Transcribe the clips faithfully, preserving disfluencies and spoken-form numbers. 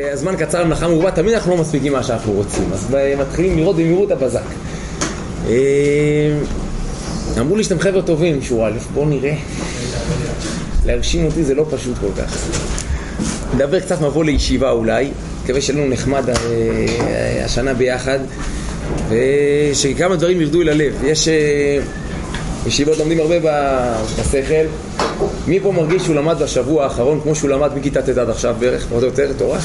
הזמן קצר למלאכה מרובה, תמיד אנחנו לא מספיקים מה שאנחנו רוצים, אז מתחילים לראות במהירות הבזק. אמרו לי שאתם חבר'ה טובים, שורה א', בואו נראה. להרשים אותי זה לא פשוט כל כך. נדבר קצת מבוא לישיבה אולי, מקווה שלנו נחמד השנה ביחד, ושכמה דברים ירדו אל הלב. יש ישיבות לומדים הרבה בשכל. מי פה מרגיש שהוא למד בשבוע האחרון כמו שהוא למד מכיתה ט' עד עכשיו בערך, פחות או יותר, תורה?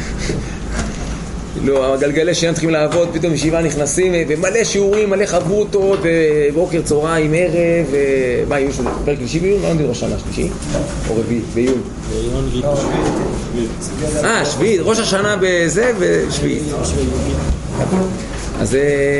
לא, הגלגלי שאין צריכים לעבוד, פתאום ישיבה נכנסים ומלא שיעורים, מלא חברותות, ובוקר, צהריים, ערב, מה, יהיו של פרק שלישי ביון? לא נדיר ראש השנה שלישי? או רביעי, ביון? ביון, אה, שביעית, ראש השנה בזה ושביעית. אז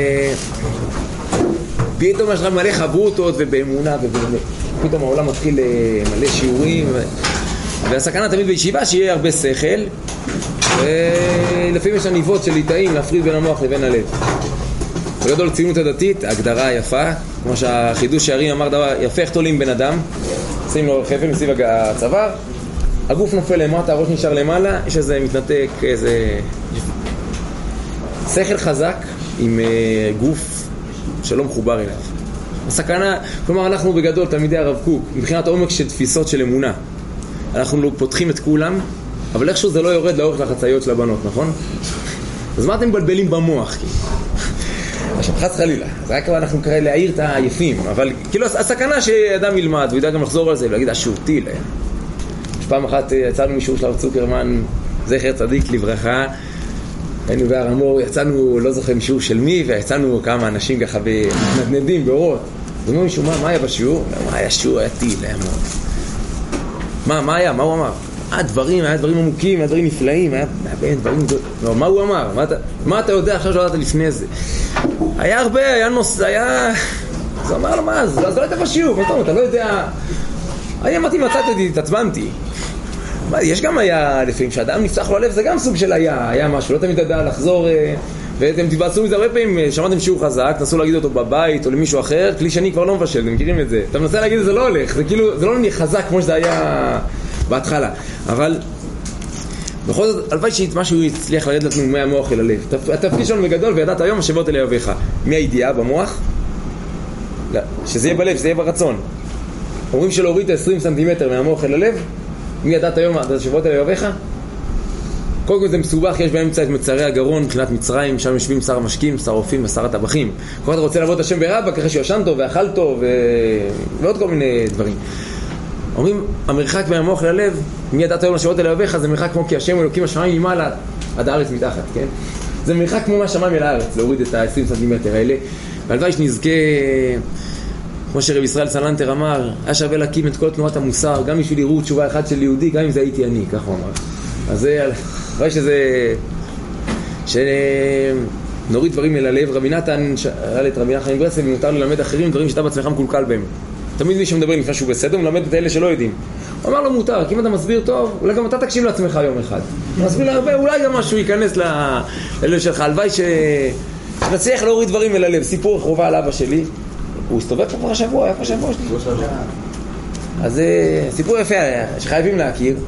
פתאום יש לך מלא חברותות ובאמונה, ופתאום העולם מתחיל מלא שיעורים, והסכנה תמיד בישיבה שיהיה הרבה שכל, ולפעמים יש הניבות של ליטאים להפריד בין המוח לבין הלב. בגדול ציונות הדתית, הגדרה יפה, כמו שהחידוש שערים אמר דבר יפה, איך תולים בן אדם, שים לו חפל מסביב הצוואר, הגוף נופל למטה, הראש נשאר למעלה, יש איזה מתנתק, איזה שכל חזק עם גוף שלא מחובר אליו. הסכנה, כלומר אנחנו בגדול תלמידי הרב קוק, מבחינת עומק של תפיסות של אמונה, אנחנו לא פותחים את כולם, אבל איכשהו זה לא יורד לאורך לחצאיות של הבנות, נכון? אז מה אתם מבלבלים במוח? עכשיו, חס חלילה, זה היה כבר אנחנו קרא להעיר את העייפים, אבל כאילו הסכנה שאדם ילמד, הוא ידע גם לחזור על זה ולהגיד, אשורתי להם. פעם אחת יצאנו משיעור של הרב צוקרמן, זכר צדיק לברכה, היינו בהר המור, יצאנו, לא זוכר משיעור של מי, ויצאנו כמה אנשים ככה במתנדנדים, באורות. ואומרים מישהו, מה, מה היה בשיעור? מה היה שיעור? היה טיל, היה מאוד. מה, מה היה? מה הוא אמר? היה דברים, היה דברים עמוקים, היה דברים נפלאים, היה בין דברים... לא, מה הוא אמר? מה אתה, מה אתה יודע עכשיו שעודעת לפני זה? היה הרבה, היה נוס... היה... אז הוא אמר לו, מה? אז לא היית בשיעור, מה אתה לא יודע... אני אמרתי, מצאתי, התעצבנתי. יש גם היה, לפעמים שאדם נפתח לו הלב, זה גם סוג של היה, היה משהו, לא תמיד ידע לחזור, ואתם תבצעו מזה הרבה פעמים, שמעתם שיעור חזק, תנסו להגיד אותו בבית או למישהו אחר, כלי שני כבר לא מבשל, אתם מכירים את זה, אתה מנסה להגיד את זה לא הולך, זה כאילו, זה לא נהיה חזק כמו שזה היה בהתחלה, אבל בכל זאת, הלוואי שמשהו יצליח לרד לנו מהמוח אל הלב, התפקיד שלנו בגדול, וידעת היום השבות אל אוהביך, מהידיעה במוח, שזה יהיה בלב, שזה יהיה ברצון, אומרים שלהוריד עשרים סנטימטר מהמוח אל הלב, מי ידעת היום השבועות אל אוהביך? קודם כל זה מסובך, יש באמצע את מצרי הגרון מבחינת מצרים, שם יושבים שר המשקים, שר רופאים ושר הטבחים. כל אחד רוצה לעבוד את השם ברבא, ככה שיושן טוב ואכל טוב ו... ועוד כל מיני דברים. אומרים, המרחק מהמוח ללב, מי ידעת היום השבועות אל אוהביך, זה מרחק כמו כי השם אלוקים השמיים ממעלה עד הארץ מתחת, כן? זה מרחק כמו מהשמיים אל הארץ, להוריד את ה-עשרים סנטימטר האלה. והלוואי שנזכה, כמו שרב ישראל סלנטר אמר, היה שווה להקים את כל תנועת המוסר, גם בשביל יראו תשובה אחת של יהודי, גם אם זה הייתי אני, כך הוא אמר. אז זה, רואה שזה, שנוריד דברים אל הלב. רבי נתן, שאל את רבי נחמן מברסלב, אם מותר ללמד אחרים דברים שאתה בעצמך מקולקל בהם. תמיד מי שמדבר לפני שהוא בסדר, מלמד את האלה שלא יודעים. הוא אמר לו מותר, כי אם אתה מסביר טוב, אולי גם אתה תקשיב לעצמך יום אחד. מסביר להרבה, אולי גם משהו ייכנס ללב שלך. הלוואי שנצליח להוריד דברים אל הלב. סיפור חובה על אבא שלי, הוא הסתובב פה כבר השבוע, איפה השבוע שלי? אז סיפור יפה שחייבים להכיר.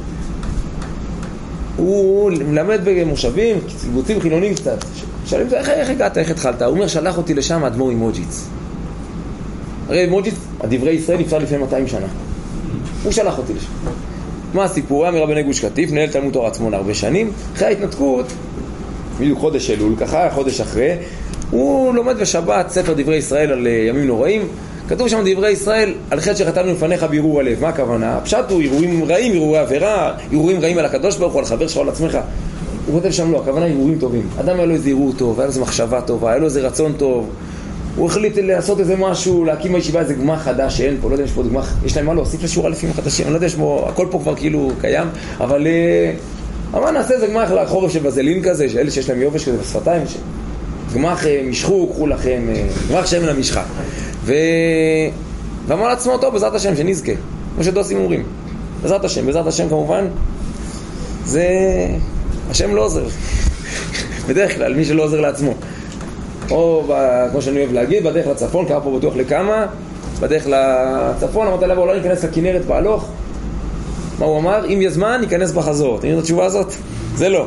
הוא מלמד במושבים, קיבוצים חילונים קצת. שואלים אותו, איך, איך הגעת, איך התחלת? הוא אומר, שלח אותי לשם האדמו"ר ממוג'יץ. הרי ממוג'יץ, הדברי ישראל נפטר לפני מאתיים שנה. הוא שלח אותי לשם. מה הסיפור? היה מרבני גוש קטיף, מנהל תלמוד תורה עצמון הרבה שנים. אחרי ההתנתקות, בדיוק חודש אלול, ככה, חודש אחרי, הוא לומד בשבת ספר דברי ישראל על ימים נוראים. כתוב שם דברי ישראל על חטא שחטאנו לפניך בערעור הלב. מה הכוונה? הפשט הוא ערעורים רעים, ערעורי עבירה, ערעורים רעים על הקדוש ברוך הוא, על חבר שלך, על עצמך. הוא כותב שם לא, הכוונה ערעורים טובים. אדם היה לו איזה ערעור טוב, היה לו איזה מחשבה טובה, היה לו איזה רצון טוב. הוא החליט לעשות איזה משהו, להקים בישיבה איזה גמח חדש שאין פה, לא יודע אם יש פה גמח, יש להם מה להוסיף לשיעור אלפים חדשים, אני לא יודע, יש בו, הכל פה כבר כאילו קיים, אבל אבל נעשה איזה גמח לחורף של בזלין כזה, אלה שיש להם יובש כזה בשפתיים, גמח משחו, קחו לכם, גמח שמן המשחה. ו... ואמר לעצמו אותו, בעזרת השם, שנזכה, כמו שדוסים אומרים, בעזרת השם, בעזרת השם כמובן, זה... השם לא עוזר, בדרך כלל, מי שלא עוזר לעצמו. או, כמו שאני אוהב להגיד, בדרך לצפון, קרא פה בטוח לכמה, בדרך לצפון, אמרת לה, אולי ניכנס לכנרת בהלוך. מה הוא אמר? אם יש זמן, ניכנס בחזור. אתם יודעים את התשובה הזאת? זה לא.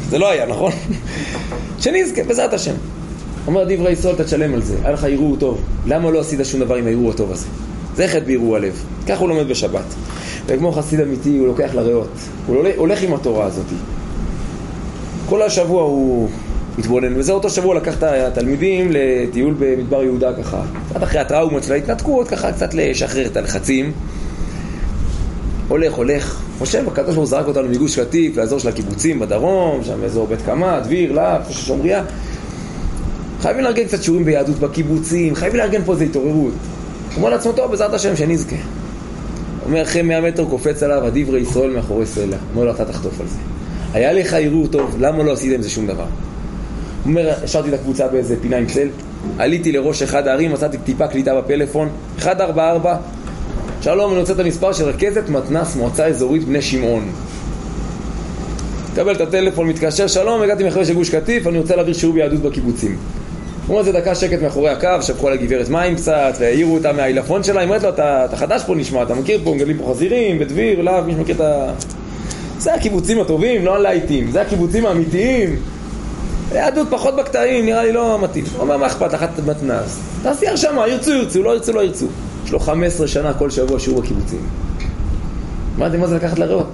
זה לא היה, נכון? שנזכה, בעזרת השם. אומר דברי ישראל, תשלם על זה, היה לך ערעור טוב. למה לא עשית שום דבר עם הערעור הטוב הזה? זה חטא בערעור הלב. כך הוא לומד בשבת. וכמו חסיד אמיתי, הוא לוקח לריאות. הוא הולך עם התורה הזאת. כל השבוע הוא מתבונן, וזה אותו שבוע לקח את התלמידים לטיול במדבר יהודה ככה. קצת אחרי הטראומות של ההתנתקות, ככה קצת לשחרר את הלחצים. הולך, הולך. חושב, הקדוש ברוך הוא זרק אותנו מגוש קטיף, לאזור של הקיבוצים בדרום, שם אזור בית קמה, דביר, להב, שומריה. חייבים לארגן קצת שיעורים ביהדות בקיבוצים, חייבים לארגן פה איזו התעוררות. הוא אומר לעצמו טוב, בעזרת השם שנזכה. אומר, אחרי מאה מטר קופץ עליו, הדברי ישראל מאחורי סלע. אומר לו, אתה תחטוף על זה. היה לך ערעור טוב, למה לא עשית עם זה שום דבר? הוא אומר, השארתי את הקבוצה באיזה פינה עם צל, עליתי לראש אחד הערים, מצאתי טיפה קליטה בפלאפון, אחת ארבע ארבע, שלום, אני רוצה את המספר של רכזת מתנ"ס מועצה אזורית בני שמעון. קבל את הטלפון, מתקשר, שלום, הגעתי מאחורי של גוש קטיף, אני רוצה להעביר שיעור ביהדות בקיבוצים. הוא אומר, זה דקה שקט מאחורי הקו, שבחו לה גברת מים קצת, והעירו אותה מהאילפון שלה, היא אומרת לו, אתה, אתה חדש פה נשמע, אתה מכיר פה, מגדלים פה חזירים, בדביר, להב, מי שמכיר את ה... זה הקיבוצים הטובים, לא הלייטים, זה הקיבוצים האמיתיים. היהדות פחות בקטעים, נראה לי לא מתאים. הוא אומר, מה אכפת, אחת מתנ"ס. תעשי הרשמה, ירצו, ירצו, לא ירצו, לא ירצו. יש לו חמש עשרה שנה כל שבוע שיעור בקיבוצים. אמרתם, מה זה לקחת לראות?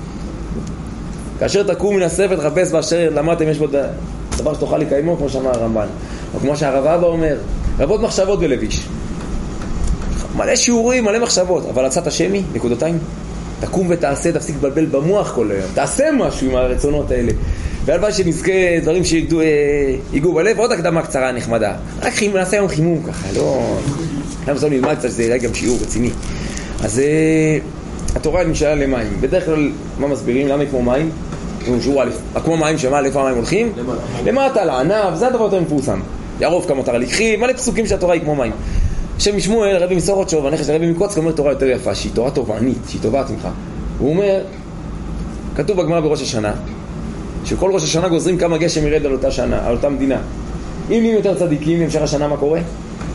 כאשר תקום מן הספר, תחפש באשר למדתם, יש בו דבר שתוכל לקיימו, כמו שאמר הרמב"ן. או כמו שהרב אבא אומר, רבות מחשבות בלביש. מלא שיעורים, מלא מחשבות, אבל הצעת השמי, נקודותיים, תקום ותעשה, תפסיק לבלבל במוח כל היום. תעשה משהו עם הרצונות האלה. והלוואי שנזכה דברים שיגעו בלב. עוד הקדמה קצרה נחמדה. רק חימום, נעשה היום חימום ככה, לא... למה זה לא נלמד קצת שזה יראה גם שיעור רציני. אז התורה נשאלה למים. בדרך כלל, מה מסבירים? למה היא כמו מים? שיעור א', כמו מים שמה, לאיפה המים הולכים? למטה, לענב, זה הדבר יותר מפורסם. יערוב כמה תרה לקחי, מלא פסוקים שהתורה היא כמו מים. שם משמואל, רבי מסורצ'וב, הנכד של רבי מקוצק, אומר תורה יותר יפה, שהיא תורה תובענית, שהיא טובה ממך. הוא אומר, כתוב בגמרא בראש השנה, שכל ראש השנה גוזרים כמה גשם ירד על אותה שנה, על אותה מדינה. אם נהיים יותר צדיקים, בהמשך השנה מה קורה?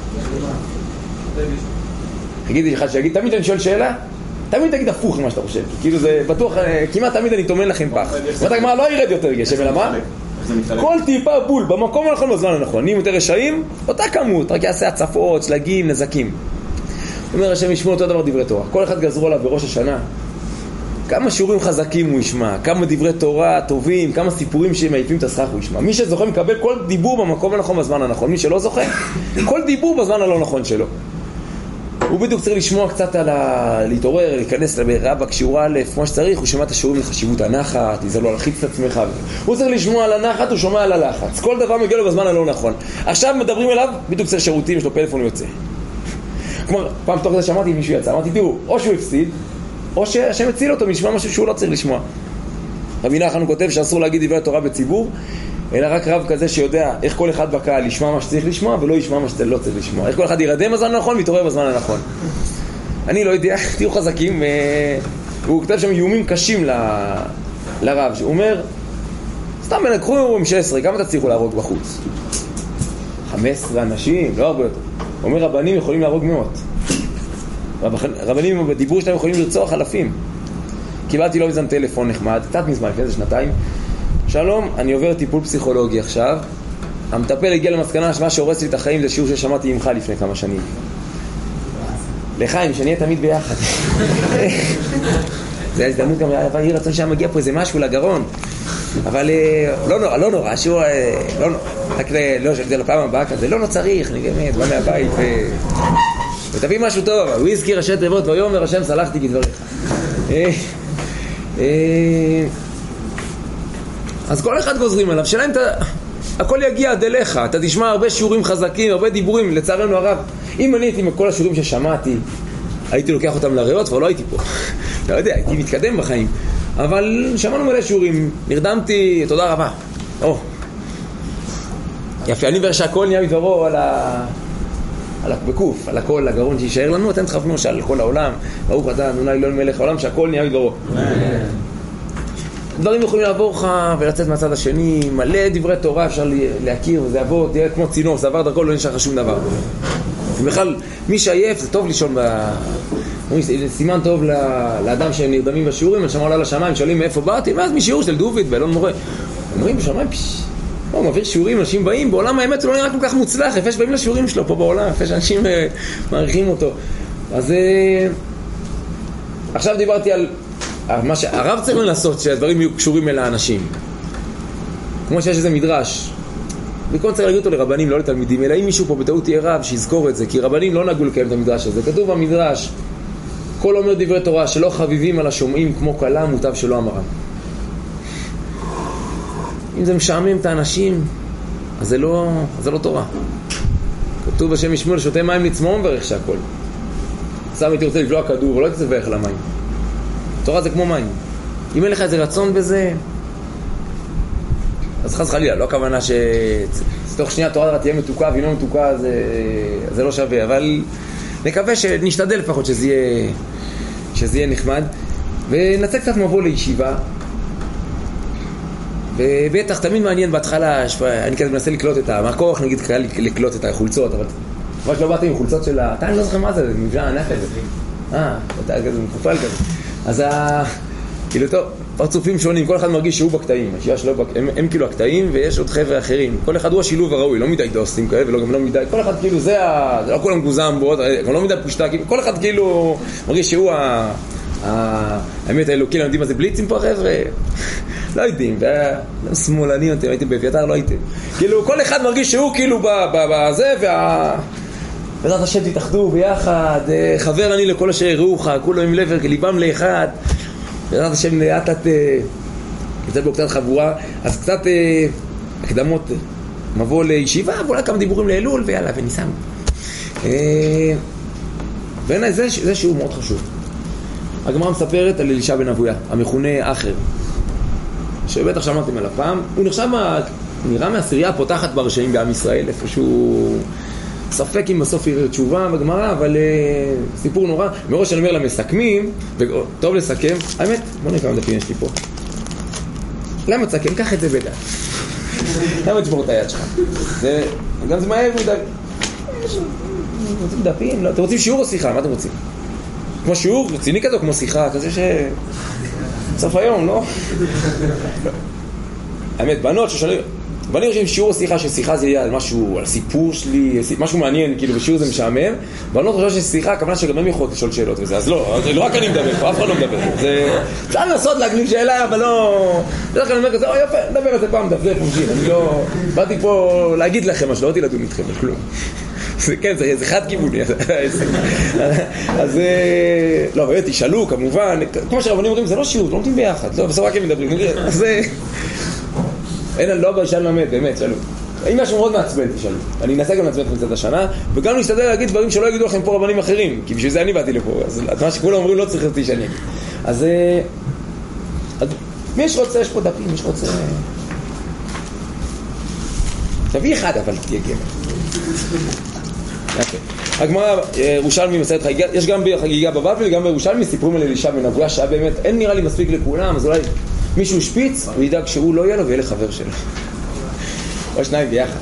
תגידי אחד שיגיד, תמיד אני שואל שאלה, תמיד תגיד הפוך ממה שאתה חושב, כאילו זה בטוח, כמעט תמיד אני תומן לכם פח. זאת הגמרא לא ירד יותר גשם, אלא מה? כל טיפה בול, במקום הנכון בזמן הנכון. נהיים יותר רשעים, אותה כמות, רק יעשה הצפות, שלגים, נזקים. אומר השם ישמעו אותו דבר דברי תורה. כל אחד גזרו עליו בראש השנה. כמה שיעורים חזקים הוא ישמע, כמה דברי תורה טובים, כמה סיפורים שמעיפים את הסכך הוא ישמע. מי שזוכה מקבל כל דיבור במקום הנכון בזמן הנכון. מי שלא זוכה, כל דיבור בזמן הלא נכון שלו. הוא בדיוק צריך לשמוע קצת על ה... להתעורר, להיכנס לרבק שיעור א', כמו שצריך, הוא שומע את השיעורים לחשיבות הנחת, זה לא להלחיץ את עצמך. הוא צריך לשמוע על הנחת, הוא שומע על הלחץ. כל דבר מגיע לו בזמן הלא נכון. עכשיו מדברים אליו, בדיוק צריך שירותים, יש לו פלאפון, הוא יוצא. כמו פעם תוך זה שמעתי מישהו יצא, אמרתי, תראו, או שהוא הפסיד, או שהשם הציל אותו מלשמוע משהו שהוא לא צריך לשמוע. רבי נחמן כותב שאסור להגיד דברי תורה בציבור, אלא רק רב כזה שיודע איך כל אחד בקהל ישמע מה שצריך לשמוע ולא ישמע מה שלא צריך לשמוע. איך כל אחד ירדם בזמן הנכון ויתעורר בזמן הנכון. אני לא יודע, תהיו חזקים. הוא כותב שם איומים קשים ל... לרב. הוא אומר, סתם בנקחו עם שש עשרה, כמה תצליחו להרוג בחוץ? חמש עשרה אנשים, לא הרבה יותר. הוא אומר, רבנים יכולים להרוג מאות. רב... רבנים בדיבור שלהם יכולים לרצוח אלפים. קיבלתי לא מזמן טלפון נחמד, קצת מזמן, לפני זה שנתיים. שלום, אני עובר טיפול פסיכולוגי עכשיו. המטפל הגיע למסקנה שמה שהורס לי את החיים זה שיעור ששמעתי ממך לפני כמה שנים. לחיים, שנהיה תמיד ביחד. זה ההזדמנות גם, אבל יהיה רצון שם מגיע פה איזה משהו לגרון. אבל לא נורא, לא נורא, שיעור, לא נורא, רק לא, זה לפעם הבאה כזה, לא, לא צריך, אני באמת, בא מהבית ותביא משהו טוב. הוא הזכיר ראשי תיבות ויאמר השם סלחתי כדבריך. אז כל אחד גוזרים עליו, שאלה אם אתה, הכל יגיע עד אליך, אתה תשמע הרבה שיעורים חזקים, הרבה דיבורים, לצערנו הרב. אם אני הייתי מכל השיעורים ששמעתי, הייתי לוקח אותם לריאות, אבל לא הייתי פה. אתה יודע, הייתי מתקדם בחיים. אבל שמענו מלא שיעורים, נרדמתי, תודה רבה. או, יפה, אני אומר שהכל נהיה מדברו על ה... על הקוף, על הכל, הגרון שישאר לנו, אתם תכוונו שעל כל העולם, ברוך אתה, אדוני אלוהינו מלך העולם, שהכל נהיה מדברו. דברים יכולים לעבור לך ולצאת מהצד השני, מלא דברי תורה אפשר להכיר, וזה עבור, תהיה כמו צינור, זה עבר דרכו, לא נשאר לך שום דבר. ובכלל, מי שעייף, זה טוב לישון ב... זה סימן טוב לאדם שהם נרדמים בשיעורים, אני שם עולה לשמיים, שואלים מאיפה באתי, ואז משיעור של דוביד, באלון מורה. אומרים בשמיים, פשש, הוא מעביר שיעורים, אנשים באים, בעולם האמת הוא לא נראה כל כך מוצלח, יפה שבאים לשיעורים שלו פה בעולם, יפה שאנשים מעריכים אותו. אז עכשיו דיברתי על מה שהרב צריך לנסות, שהדברים יהיו קשורים אל האנשים. כמו שיש איזה מדרש, וכל צריך להגיד אותו לרבנים, לא לתלמידים, אלא אם מישהו פה בטעות יהיה רב, שיזכור את זה, כי רבנים לא נהגו לקיים את המדרש הזה. כתוב במדרש, כל אומר דברי תורה שלא חביבים על השומעים כמו קלה, מוטב שלא אמרם. אם זה משעמם את האנשים, אז זה לא, אז זה לא תורה. כתוב בשם ישמעאל, שותה מים לצמאון וברך שהכל. סתם הייתי רוצה לבלוע כדור, ולא הייתי לברך למים. תורה זה כמו מים. אם אין לך איזה רצון בזה, אז חס חלילה, לא הכוונה שתוך שנייה תורה תהיה מתוקה, והיא לא מתוקה, זה, זה לא שווה. אבל נקווה שנשתדל לפחות שזה יהיה, שזה יהיה נחמד. ונצא קצת מבוא לישיבה. ובטח תמיד מעניין בהתחלה, אני כזה מנסה לקלוט את המקוח, נגיד קל לקלוט את החולצות, אבל מה שלא באתי עם חולצות של ה... אתה אני לא זוכר מה זה, זה מבנה ענק כזה. אה, אתה כזה מפופל כזה. אז ה... כאילו טוב, פרצופים שונים, כל אחד מרגיש שהוא בקטעים, הם, הם כאילו הקטעים ויש עוד חבר'ה אחרים. כל אחד הוא השילוב הראוי, לא מדי דוסים כאלה וגם לא מדי, כל אחד כאילו זה ה... זה לא כולם גוזם בו, גם לא מדי פושטקים, כל אחד כאילו מרגיש שהוא ה... האמת האלוקי, לא יודעים מה זה בליצים פה חבר'ה? לא יודעים, שמאלנים, אתם הייתם באביתר, לא הייתם. כאילו כל אחד מרגיש שהוא כאילו בזה, בעזרת השם תתאחדו ביחד, חבר אני לכל אשר יראוך, כולו עם לב ליבם לאחד, בעזרת השם לאט לאט יצא בו קצת חבורה. אז קצת הקדמות, מבוא לישיבה, ואולי כמה דיבורים לאלול ויאללה וניסן. בעיניי זה, זה שיעור מאוד חשוב. הגמרא מספרת על אלישע בן אבויה, המכונה אחר, שבטח שמעתם עליו פעם. הוא נחשב, נראה מהעשירייה הפותחת ברשעים בעם ישראל, איפשהו ספק אם בסוף יראה תשובה בגמרא, אבל uh, סיפור נורא. מראש אני אומר למסכמים, וטוב לסכם, האמת, בוא נראה כמה דפים יש לי פה. למה תסכם? קח את זה בדע. למה תשבור את היד שלך? זה, גם זה מהר מדי. רוצים דפים? לא. אתם רוצים שיעור או שיחה? מה אתם רוצים? כמו שיעור רציני כזה, כמו שיחה, כזה ש... סוף היום, לא? האמת, בנות ששאלים, בנים חושבים שיעור שיחה, ששיחה זה יהיה על משהו, על סיפור שלי, משהו מעניין, כאילו, ושיעור זה משעמם. בנות חושבים ששיחה, הכוונה שגם הם יכולות לשאול שאלות וזה, אז לא, לא רק אני מדבר פה, אף אחד לא מדבר. זה... אפשר לנסות להגניב שאלה, אבל לא... בדרך כלל אני אומר כזה, אוי יפה, נדבר על זה פעם, דפדף, מומחים. אני לא... באתי פה להגיד לכם, אז לא אותי לדון איתכם, כלום. זה כן, זה, זה חד כיווני. אז לא, באמת, תשאלו, כמובן, כמו שהרבנים אומרים, זה לא שיעור, לא נותנים ביחד, לא, בסוף רק הם מדברים. אז אין, לא, אבל שאל למד, באמת, שאלו. אם משהו מאוד מעצבן, תשאלו. אני אנסה גם לעצבן אתכם קצת השנה, וגם נשתדל להגיד דברים שלא יגידו לכם פה רבנים אחרים, כי בשביל זה אני באתי לפה, אז מה שכולם אומרים לא צריך אותי שאני אגיד. אז מי יש רוצה? יש פה דפים, מי יש רוצה? תביא אחד, אבל תהיה גמר. הגמרא ירושלמי מסיירת חגיגה, יש גם בחגיגה בבבל וגם בירושלמי סיפורים על אלישע בן אבויה, שהיה באמת, אין נראה לי מספיק לכולם, אז אולי מישהו שפיץ, הוא ידאג שהוא לא יהיה לו ויהיה לחבר שלו. או שניים ביחד.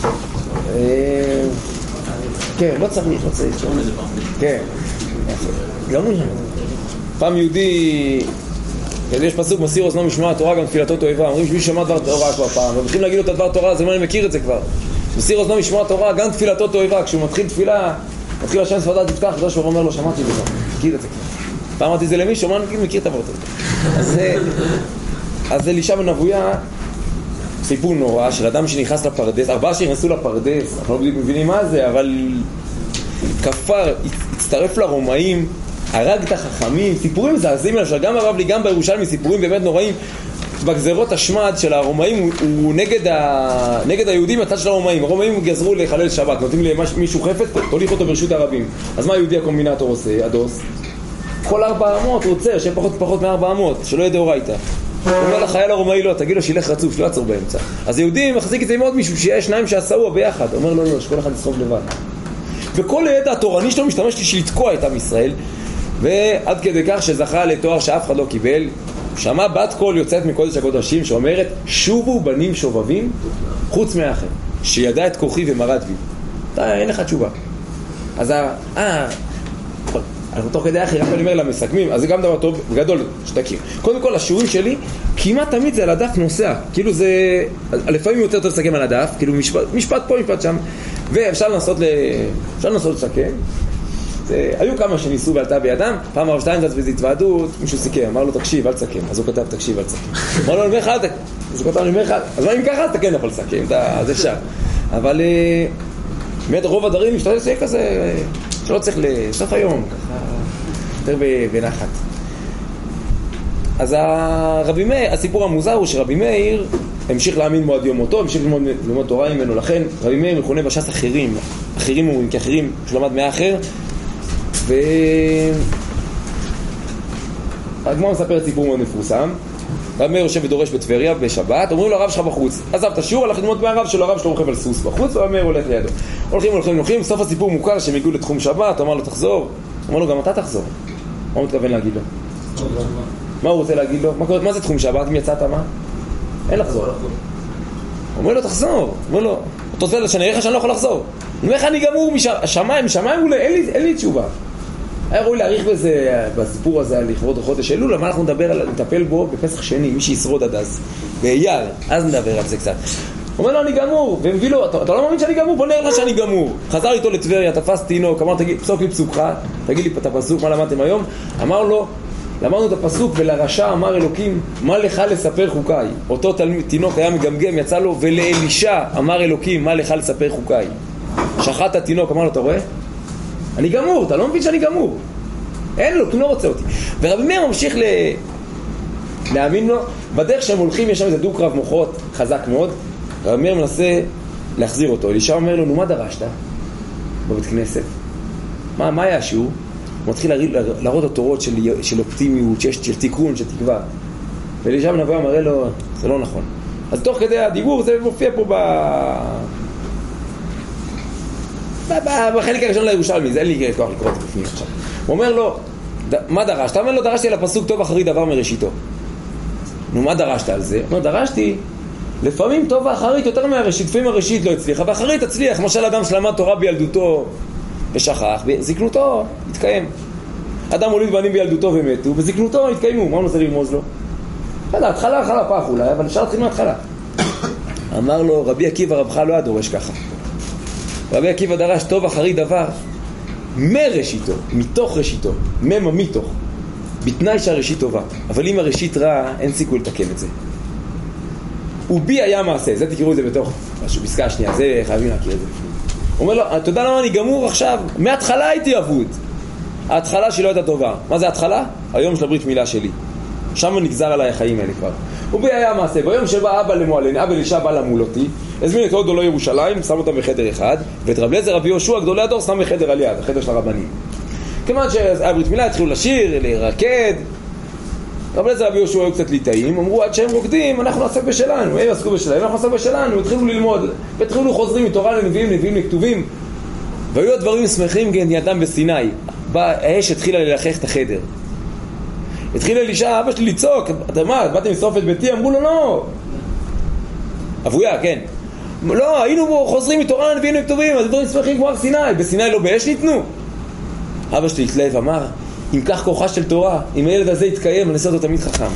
כן, לא צריך, לא צריך. כן. לא מוזמן. פעם יהודי, יש פסוק, מסיר אוזנו משמע התורה, גם תפילתו תועבה. אומרים שמי שמע דבר תורה כבר פעם, ומתחילים להגיד לו את הדבר תורה, זה מה אני מכיר את זה כבר. מסיר אוזנו משמע התורה, גם תפילתו תועבה. כשהוא מתחיל תפילה, מתחיל השם שפתיו תפתח, הקדוש ברוך הוא אומר לו, שמעתי את זה, מכיר את זה כבר. פעם אמרתי זה למישהו, מה אני מכיר את הדבר הזה. אז אלישע בן אבויה, סיפור נורא של אדם שנכנס לפרדס, ארבעה שנכנסו לפרדס, אנחנו לא בדיוק מבינים מה זה, אבל כפר, הצטרף לרומאים, הרג את החכמים, סיפורים זעזעים למשל, גם בבבלי, גם בירושלמי, סיפורים באמת נוראים. בגזרות השמד של הרומאים הוא, הוא נגד, ה... נגד היהודים הצד של הרומאים. הרומאים גזרו לחלל שבת, נותנים למישהו חפץ, תוליך אותו ברשות הרבים. אז מה היהודי הקומבינטור עושה, הדוס? כל ארבע אמות רוצה, יושב פחות פחות מארבע אמות, שלא יהיה דאורייתא. הוא אומר לחייל הרומאי לא, תגיד לו שילך רצוף, שלא יעצור באמצע. אז יהודים מחזיק את זה עם עוד מישהו, שיהיה שניים שעשאו ביחד. אומר לו לא, שכל אחד יסחוב לבד. וכל הידע התורני שלו משתמש בשביל לתקוע את עם ישראל, ועד כדי כך שזכה לתואר שאף אחד לא קיבל. שמע בת קול יוצאת מקודש הקודשים שאומרת שובו בנים שובבים חוץ מאחר שידע את כוחי ומרד בי. אתה אין לך תשובה. אז ה... אה, אנחנו תוך כדי אחרי, אני אומר לה, מסכמים, אז זה גם דבר טוב וגדול, שתכיר. קודם כל, השיעורים שלי, כמעט תמיד זה על הדף נוסע. כאילו זה, לפעמים יותר טוב לסכם על הדף, כאילו משפט, משפט פה, משפט שם, ואפשר לנסות, ל... אפשר לנסות לסכם. זה, היו כמה שניסו ועלתה בידם, פעם הרב שטיינזלץ באיזו התוועדות, מישהו סיכם, אמר לו תקשיב, אל תסכם. אז הוא כתב תקשיב, אל תסכם. אמר לו, אני אומר לך, אז הוא כתב, אני אומר לך, אז מה אם ככה, אז אתה כן יכול לסכם, אז אפשר. אבל באמת רוב הדברים משתדל שיהיה כזה, שלא צריך לסוף היום, ככה, יותר בנחת. אז הרבי מאיר, הסיפור המוזר הוא שרבי מאיר המשיך להאמין מועד יום מותו, המשיך ללמוד, ללמוד תורה ממנו, לכן רבי מאיר מכונה בש"ס אחרים, אחרים אומרים כאחרים, שלמד מאחר, ו... הגמרא מספר את סיפור מאוד מפורסם. רבי מאיר יושב ודורש בטבריה בשבת, אומרים לו הרב שלך בחוץ, עזב את השיעור, הלך ללמוד מהרב שלו, הרב שלו רוכב על סוס בחוץ, ורבי מאיר הולך לידו. הולכים, הולכים, הולכים, סוף הסיפור מוכר שהם הגיעו לתחום שבת, אמר לו תחזור, אמר לו גם אתה תחזור. מה הוא מתכוון להגיד לו? מה הוא רוצה להגיד לו? מה, מה זה תחום שבת? אם יצאת מה? אין לחזור. אומר לו תחזור, אומר לו, אתה רוצה שאני אראה לך שאני לא יכול לחזור. אומר לך אני גמור משמיים, משמיים הוא לא, אין לי, אין לי תשובה. היה ראוי להעריך בזה, בסיפור הזה לכבוד חודש אלול, אבל אנחנו נדבר על, נטפל בו בפסח שני, מי שישרוד עד אז, באייר, אז נדבר על זה קצת. אומר לו אני גמור, ומביא לו, אתה, אתה לא מאמין שאני גמור? בוא נראה לך שאני גמור. חזר איתו לטבריה, תפס תינוק, אמר תגיד, פסוק לי פסוקך, תגיד לי את הפסוק, מה למדתם היום? אמר לו, למדנו את הפסוק, ולרשע אמר אלוקים, מה לך לספר חוקיי? אותו תלמיד, תינוק היה מגמגם, יצא לו, ולאלישע אמר אלוקים, מה לך לספר חוקיי? שחט התינוק, אמר לו, אתה רואה? אני גמור, אתה לא מבין שאני גמור. אין לו, כי לא רוצה אותי. ורבי מאיר ממשיך ל... להאמין לו, בדרך שהם הולכים, יש שם איזה דו קרב מוחות חזק מאוד, רבי מאיר מנסה להחזיר אותו. אלישע אומר לו, נו מה דרשת? בבית כנסת. מה, מה היה השיעור? הוא מתחיל להראות התורות של, של אופטימיות, של, של תיקון, של תקווה. ואלישע בן אברהם מראה לו, זה לא נכון. אז תוך כדי הדיבור, זה מופיע פה ב... בחלק הראשון לירושלמי, זה אין לי כוח לקרוא את זה בפנים עכשיו. הוא אומר לו, מה דרשת? הוא אומר לו, דרשתי על הפסוק טוב אחרי דבר מראשיתו. נו, מה דרשת על זה? הוא אומר, דרשתי, לפעמים טוב האחרית יותר מהראשית, לפעמים הראשית לא הצליחה, ואחרית תצליח, למשל אדם שלמד תורה בילדותו ושכח, בזקנותו התקיים. אדם הוליד בנים בילדותו ומתו, בזקנותו התקיימו, מה הוא נושא לרמוז לו? התחלה, התחלה פח אולי, אבל אפשר להתחיל מההתחלה. אמר לו, רבי עקיבא רבך לא הדורש ככה. רבי עקיבא דרש טוב אחרי דבר מראשיתו, מתוך ראשיתו, ממה מתוך, בתנאי שהראשית טובה. אבל אם הראשית רע, אין סיכוי לתקן את זה. ובי היה מעשה, זה תקראו את זה בתוך פסקה השנייה, זה חייבים להכיר את זה. הוא אומר לו, אתה יודע למה אני גמור עכשיו? מההתחלה הייתי אבוד. ההתחלה שלא הייתה טובה. מה זה ההתחלה? היום של הברית מילה שלי. שם נגזר עליי החיים האלה כבר. ובי היה מעשה, ביום שבא אבא למועלן, אבא אלישע בא למול אותי, הזמין את עוד עולי ירושלים, שם אותם בחדר אחד, ואת רב אליעזר רבי יהושע גדולי הדור שם בחדר על יד, החדר של הרבנים. כמעט שהיה ברית מילה, התחילו לשיר, לרקד. רב אליעזר רבי יהושע היו קצת ליטאים, אמרו עד שהם רוקדים, אנחנו נעסק בשלנו, הם עסקו בשלנו, אנחנו נעסק בשלנו, התחילו ללמוד, והתחילו חוזרים מתורה לנביאים, נביאים לכתובים, והיו הדברים שמחים גן ידם בסיני. בא, האש התחילה ללחך את החדר. התחיל אלישע, אבא שלי לצעוק, אתה מה, באתם לשרוף את ביתי? אמרו לו לא. אבויה, כן. לא, היינו בו חוזרים מתורה לנביאים לכתובים, אז דברים שמחים כמו הר סיני, בסיני לא באש ניתנו. אבא שלי התלהב, אמר, אם כך כוחה של תורה, אם הילד הזה יתקיים, אני אעשה אותו תמיד חכם.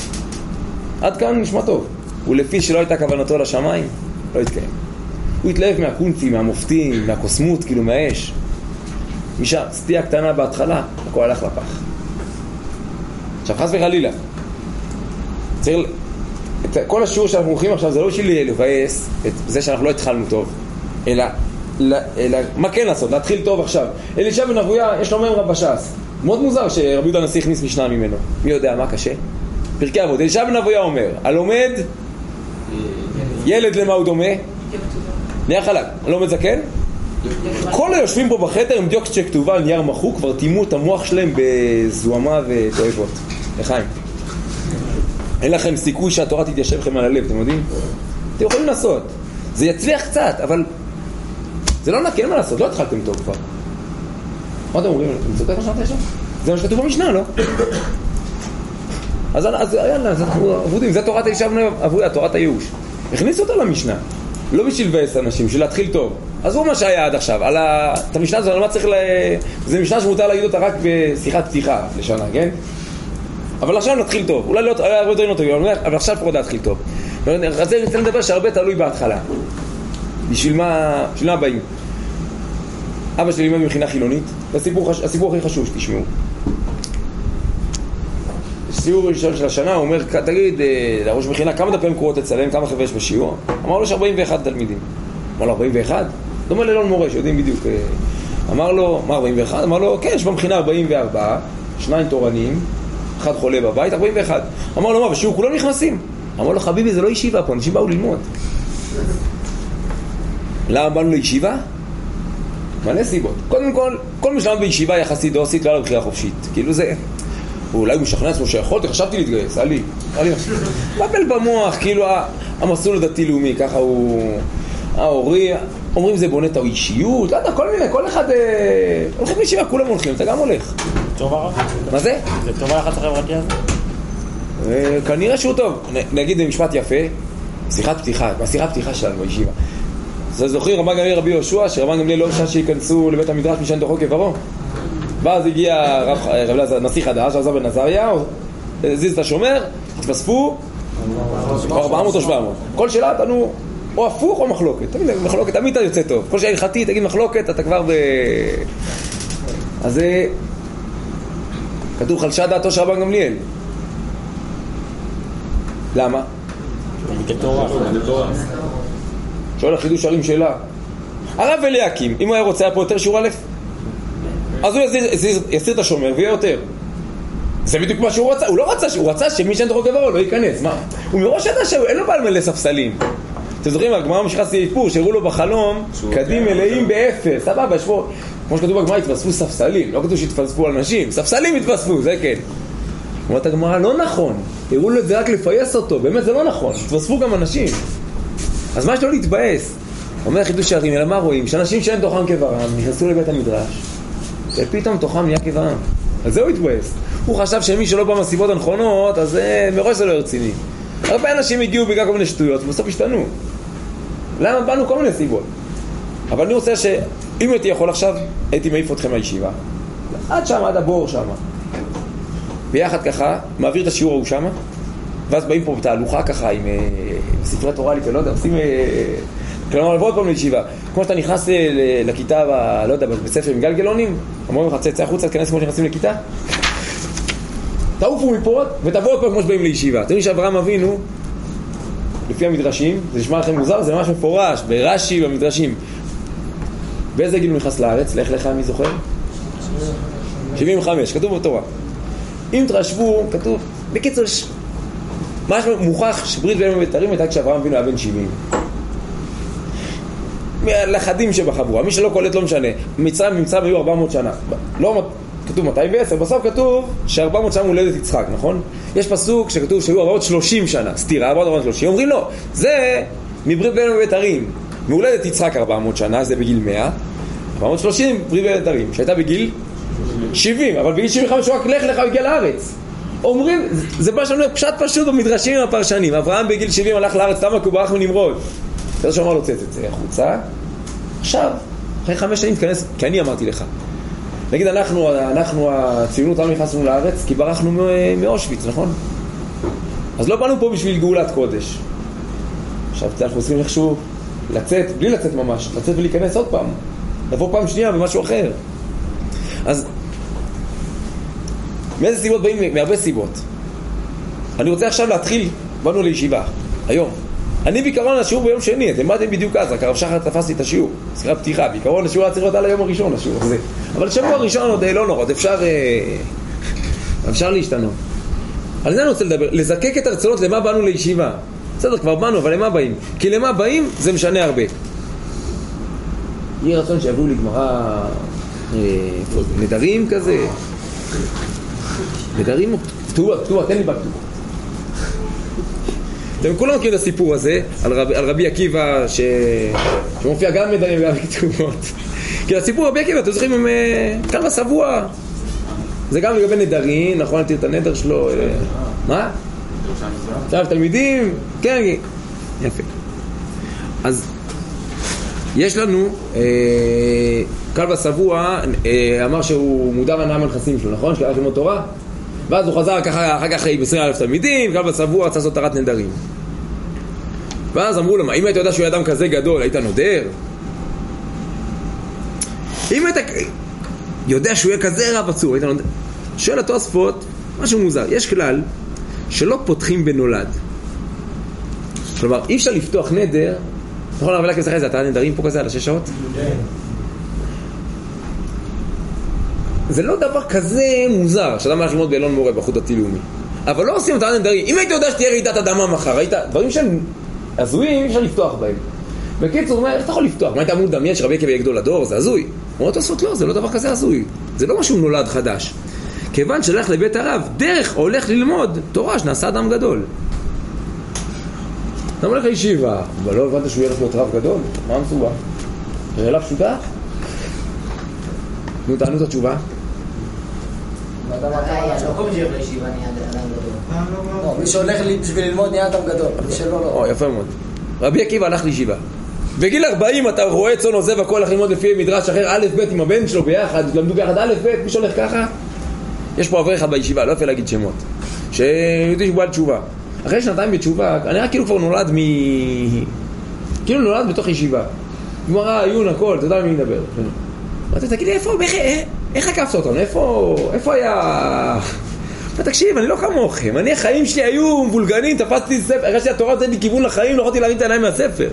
עד כאן נשמע טוב. ולפי שלא הייתה כוונתו לשמיים, לא יתקיים. הוא התלהב מהקונצים, מהמופתים, מהקוסמות, כאילו מהאש. משם, סטייה קטנה בהתחלה, הכל הלך לפח. עכשיו חס וחלילה, צריך, את כל השיעור שאנחנו הולכים עכשיו זה לא בשביל לבאס את זה שאנחנו לא התחלנו טוב, אלא, אלא, אלא מה כן לעשות, להתחיל טוב עכשיו. אלישע בן אבויה יש לו ממרה בש"ס, מאוד מוזר שרבי יהודה הנשיא הכניס משנה ממנו, מי יודע מה קשה? פרקי אבות. אלישע בן אבויה אומר, הלומד ילד למה הוא דומה? נהיה חלק, הלומד זקן? כל היושבים פה בחדר עם דיוקס שכתובה על נייר מחוק כבר תימו את המוח שלהם בזוהמה ותועבות. לחיים, אין לכם סיכוי שהתורה תתיישב לכם על הלב, אתם יודעים? אתם יכולים לעשות, זה יצליח קצת, אבל זה לא נקי, אין מה לעשות, לא התחלתם טוב כבר. מה אתם אומרים? אתם צודק מה שאתה שם? זה מה שכתוב במשנה, לא? אז יאללה, אז אנחנו עבודים, זה תורת אלישע בן אבויה, תורת הייאוש. הכניסו אותה למשנה, לא בשביל לבאס אנשים, בשביל להתחיל טוב. עזבו מה שהיה עד עכשיו, על ה... את המשנה הזאת, על מה צריך ל... זה משנה שמותר להגיד אותה רק בשיחת פתיחה לשנה, כן? אבל עכשיו נתחיל טוב, אולי לא, הרבה דברים לא טובים, אבל עכשיו פה נתחיל טוב. אז זה נצא לדבר שהרבה תלוי בהתחלה. בשביל מה, בשביל מה באים? אבא שלי לימד מבחינה חילונית, הסיפור, הסיפור הכי חשוב שתשמעו. בסיור ראשון של השנה הוא אומר, תגיד, לראש מכינה, כמה דפים קרואות אצלם, כמה חבר'ה יש בשיעור? אמר לו ש-ארבעים ואחד תלמידים. אמר לו, ארבעים ואחד? דומה ללון מורה, שיודעים בדיוק. אמר לו, מה ארבעים ואחד? אמר לו, כן, יש במכינה ארבעים וארבע, שניים תורנים, אחד חולה בבית, ארבעים ואחד. אמר לו, מה, בשיעור כולם נכנסים? אמר לו, חביבי, זה לא ישיבה פה, אנשים באו ללמוד. למה באנו לישיבה? מלא סיבות. קודם כל, כל מי שלמד בישיבה יחסית דוסית, לא היה לבחירה חופשית. כאילו זה... אולי הוא משכנע עצמו שיכולתי, חשבתי להתגייס, עלי, עלי. מבל במוח, כאילו המסלול הדתי-לאומי, ככה הוא... ההורי, אומרים זה בונה את האישיות, לא יודע, כל מיני, כל אחד... הולכים לישיבה, כולם הולכים, אתה גם הולך. טובה רחת? מה זה? זה טובה רחת החברתי הזה? כנראה שהוא טוב. נגיד במשפט יפה, שיחת פתיחה, בשיחת פתיחה שלנו בישיבה. אז זוכרים רבן גמליאל רבי יהושע, שרבן גמליאל לא רצה שייכנסו לבית המדרש משען תוכו כברו? ואז הגיע רב, רב, נשיא חדש, עזר בן עזריה, הזיז את השומר, התווספו ארבע מאות או שבע מאות. כל שאלה תנו או הפוך או מחלוקת. תגיד מחלוקת, תמיד אתה יוצא טוב. כל שאלה הלכתית, תגיד מחלוקת, אתה כבר ב... אז זה... כתוב חלשה דעתו של רבן גמליאל. למה? שואל החידוש הרים שאלה. הרב אליקים, אם הוא היה רוצה היה פה יותר שיעור א', אז הוא יסיר, יסיר את השומר ויהיה יותר. זה בדיוק מה שהוא רצה. הוא לא רצה, הוא רצה שמי שאין תוכו כברו לא ייכנס. מה? הוא מראש ידע שאין לו בעל מלא ספסלים. אתם זוכרים, הגמרא ממשיכה סיפור, שהראו לו בחלום קדים מלאים באפס. סבבה, יש פה, כמו שכתוב בגמרא, התווספו ספסלים. לא כתוב שהתווספו על נשים. ספסלים התווספו, זה כן. אומרת הגמרא, לא נכון. הראו לו את זה רק לפייס אותו. באמת זה לא נכון. התווספו גם אנשים. אז מה יש לו להתבאס? אומר חידוש הרים, אלא מה רואים? שאנשים שאין תוכם כברם נכנסו לבית המדרש ופתאום תוכם נהיה כברם. אז זהו התבאס. הוא חשב שמי שלא בא מהסיבות הנכונות, אז מראש זה לא רציני. הרבה אנשים הגיעו בגלל כל מיני שטויות ובסוף השתנו. למה? באנו כל מיני סיבות. אבל אני רוצה שאם הייתי יכול עכשיו, הייתי מעיף אתכם מהישיבה. עד שם, עד הבור שם. ביחד ככה, מעביר את השיעור ההוא שם, ואז באים פה בתהלוכה ככה עם ספרי תורה, לא יודע, עושים... כלומר, לבוא עוד פעם לישיבה. כמו שאתה נכנס לכיתה, לא יודע, בספר עם גלגלונים, אמרו לך, צא החוצה, תכנס כמו שנכנסים לכיתה. תעופו מפה ותבואו עוד פעם כמו שבאים לישיבה. אתם יודעים שאברהם אבינו, לפי המדרשים, זה נשמע לכם מוזר, זה ממש מפורש, ברש"י במדרשים. באיזה גיל הוא נכנס לארץ? לך לך, מי זוכר? שבעים וחמש, כתוב בתורה. אם תרשבו, כתוב, בקיצור, ממש מוכח שברית בין המתרים הייתה כשאברהם אבינו היה בן שבעים. לחדים שבחבורה, מי שלא קולט לא משנה. מצרים ומצרים היו ארבע מאות שנה. לא כתוב מאתיים ועשר, בסוף כתוב ש-ארבע מאות שנה מולדת יצחק, נכון? יש פסוק שכתוב שהיו ארבע מאות ושלושים שנה, סתירה, ארבע מאות ושלושים. אומרים לו, זה מברית בין המתרים. מולדת יצחק ארבע מאות שנה, זה בגיל מאה. ארבע מאות ושלושים, ברית בין המתרים, שהייתה בגיל שבעים, אבל בגיל שבעים וחמש הוא רק לך לך הגיע לארץ. אומרים, זה בא שלנו פשט פשוט במדרשים הפרשנים. אברהם בגיל שבעים הלך לארץ, למה כי הוא ברח מנמרוד? זה שאמר לו, צאת את זה החוצה. עכשיו, אחרי חמש שנים תכנס, כי אני אמרתי לך. נגיד, אנחנו, אנחנו הציונות, למה נכנסנו לארץ? כי ברחנו מאושוויץ, נכון? אז לא באנו פה בשביל גאולת קודש. עכשיו, אנחנו צריכים איכשהו לצאת, בלי לצאת ממש, לצאת ולהיכנס עוד פעם. לבוא פעם שנייה במשהו אחר. אז, מאיזה סיבות באים? מהרבה סיבות. אני רוצה עכשיו להתחיל, באנו לישיבה, היום. אני בעיקרון השיעור ביום שני, אתם באתם בדיוק אז, רק הרב שחר תפס לי את השיעור, סליחה פתיחה, בעיקרון השיעור היה צריך להיות על היום הראשון, השיעור הזה. אבל שבוע הראשון עוד לא נורא, אפשר, אפשר להשתנות. על זה אני רוצה לדבר, לזקק את הרצונות למה באנו לישיבה. בסדר, כבר באנו, אבל למה באים? כי למה באים זה משנה הרבה. יהיה רצון שיביאו לי גמרא נדרים כזה. נדרים, פתועה, פתועה, תן לי בכתובה. אתם כולם מכירים את הסיפור הזה על, רב, על רבי עקיבא ש... שמופיע גם מדעים וגם כתובות. כי הסיפור רבי עקיבא, אתם זוכרים, הם כמה שבוע. זה גם לגבי נדרים, נכון? תראה את הנדר שלו. מה? עכשיו תלמידים, כן, יפה. אז יש לנו, אה, כלב השבוע אה, אמר שהוא מודע ונאה מהנכסים שלו, נכון? שקרא ללמוד תורה? ואז הוא חזר ככה, אחר כך עם עשרים אלף תלמידים, כלב השבוע רצה לעשות תרת נדרים. ואז אמרו לו, אם היית יודע שהוא אדם כזה גדול, היית נודר? אם היית יודע שהוא יהיה כזה רב עצור, היית נודר? שואל התוספות, משהו מוזר, יש כלל שלא פותחים בנולד. כלומר, אי אפשר לפתוח נדר, אתה יכול להרוויח כזה אחרי זה, אתה נדרים פה כזה על השש שעות? זה לא דבר כזה מוזר, שאדם הולך ללמוד באלון מורה בחוט דתי-לאומי. אבל לא עושים את הנדרים. אם היית יודע שתהיה רעידת אדמה מחר, היית, דברים שהם הזויים, אי אפשר לפתוח בהם. בקיצור, מה, איך אתה יכול לפתוח? מה היית אמור לדמיין שרבי עקיבא יהיה גדול הדור? זה הזוי. הוא אומר, תוספות לא, זה לא דבר כזה הזוי. זה לא משהו נולד חדש. כיוון שהלך לבית הרב, דרך הולך ללמוד תורה שנעשה אדם גדול. אתה הולך לישיבה, אבל לא הבנת שהוא ילך להיות רב גדול? מה מסובך? שאלה פשוטה? נו, תענו את התשובה. מי שהולך בשביל ללמוד נהיה אדם גדול, מי שלא לא. יפה מאוד. רבי עקיבא הלך לישיבה. בגיל ארבעים אתה רואה צאן עוזב הכל, הולך ללמוד לפי מדרש אחר, א' ב' עם הבן שלו ביחד, למדו ביחד א' ב', מי שהולך ככה? יש פה עבר אחד בישיבה, לא יפה להגיד שמות, שיודעים שבועל תשובה. אחרי שנתיים בתשובה, אני רק כאילו כבר נולד מ... כאילו נולד בתוך ישיבה. גמרא, עיון, הכל, אתה יודע מי מדבר. ואתה תגיד לי, איפה, איך עקפת אותנו? איפה, איפה היה... תקשיב, אני לא כמוכם, אני החיים שלי היו מבולגנים, תפסתי ספר, הרגשתי התורה נתן לי כיוון לחיים, לא יכולתי להרים את העיניים מהספר.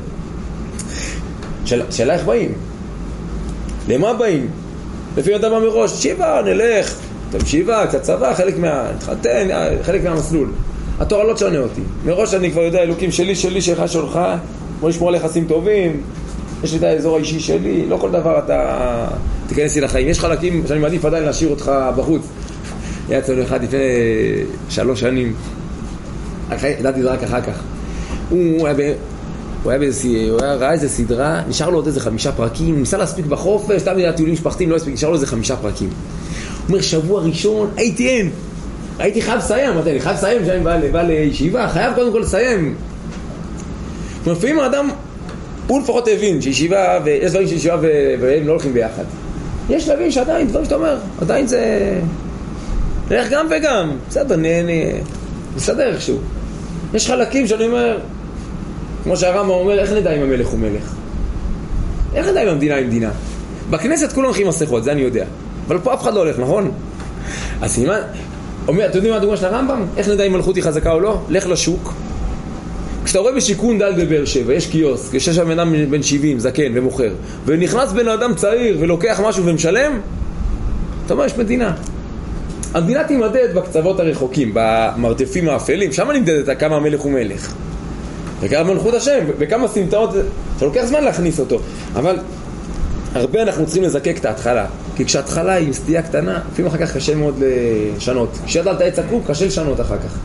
שאלה איך באים? למה באים? לפי אדם מראש, שיבה, נלך, שיבה, קצת צבא, חלק מה... נתחתן, חלק מהמסלול. התורה לא תשנה אותי. מראש אני כבר יודע, אלוקים שלי, שלי, שלך, שלך, בוא נשמור על יחסים טובים, יש לי את האזור האישי שלי, לא כל דבר אתה תיכנס לי לחיים. יש חלקים שאני מעדיף עדיין להשאיר אותך בחוץ. היה אצלנו אחד לפני שלוש שנים, ידעתי זה רק אחר כך. הוא היה, ב... הוא היה, באיזה... הוא היה ראה איזה סדרה, נשאר לו עוד איזה חמישה פרקים, ניסה להספיק בחופש, סתם טיולים משפחתיים, לא הספיק, נשאר לו איזה חמישה פרקים. הוא אומר, שבוע ראשון, הייתי אין, הייתי חייב לסיים, אני חייב לסיים, שאני בא, בא לישיבה, חייב קודם כל לסיים. לפעמים האדם, הוא לפחות הבין שישיבה, ויש דברים שישיבה והם לא הולכים ביחד. יש להבין שעדיין, דברים שאתה אומר, עדיין זה... נלך גם וגם, בסדר, נהנה, בסדר איכשהו. יש חלקים שאני אומר, כמו שהרמב"ם אומר, איך נדע אם המלך הוא מלך? איך נדע אם המדינה היא מדינה? בכנסת כולם הולכים מסכות, זה אני יודע. אבל פה אף אחד לא הולך, נכון? אז סימן, אומר, אתם יודעים מה הדוגמה של הרמב"ם? איך נדע אם מלכות היא חזקה או לא? לך לשוק. כשאתה רואה בשיכון דל בבאר שבע, יש קיוסק, יש שם אדם בן שבעים, זקן ומוכר, ונכנס בן אדם צעיר ולוקח משהו ומשלם, אתה אומר, יש מדינה. המדינה תימדד בקצוות הרחוקים, במרתפים האפלים, שם נמדדת כמה המלך הוא מלך. וכמה מלכות השם, וכמה סמטאות, זה לוקח זמן להכניס אותו. אבל הרבה אנחנו צריכים לזקק את ההתחלה. כי כשההתחלה היא עם סטייה קטנה, לפעמים אחר כך קשה מאוד לשנות. כשאתה עץ עקום, קשה לשנות אחר כך.